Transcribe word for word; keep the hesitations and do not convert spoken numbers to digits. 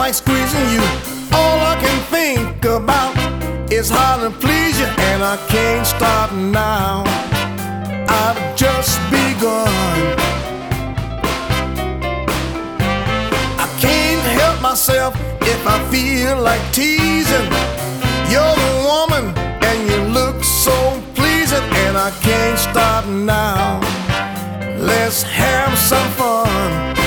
like squeezing you. All I can think about is how to please you, and I can't stop now. I've just begun. I can't help myself if I feel like teasing. You're the woman and you look so pleasing, and I can't stop now. Let's have some fun.